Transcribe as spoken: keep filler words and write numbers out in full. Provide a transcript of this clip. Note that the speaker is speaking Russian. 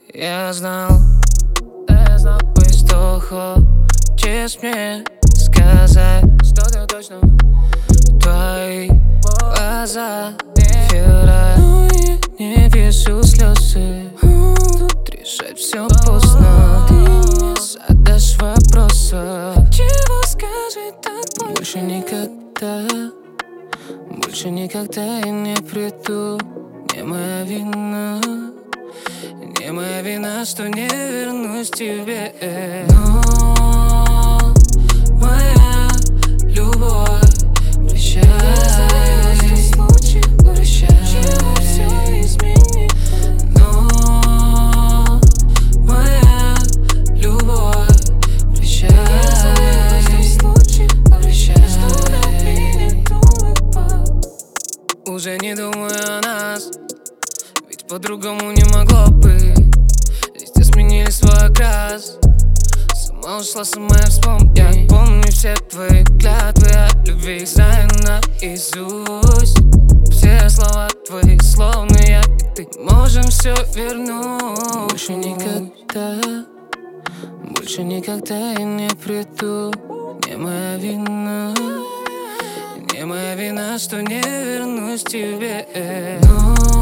Я знал, я знал, вы что хочешь мне сказать, что-то точно. Твои глаза февраль, но я не вижу слезы. Тут решать все поздно. Ты не задашь вопроса. Чего скажи так больше? Больше никогда, больше никогда я не приду. Не моя вина, не моя вина, что не вернусь к тебе. Но моя любовь, прощай, прощай, все изменит. Но моя любовь, прощай, прощай, уже не думаю о нас, ведь по-другому не могло быть. Листья сменили свой окрас, сама ушла, сама я вспомню. Я помню все твои клятвы от любви, знаю наизусть. Все слова твои, словно я и ты, можем все вернуть. Больше никогда, больше никогда я не приду. Не моя вина, не моя вина, что не вернусь к тебе. Но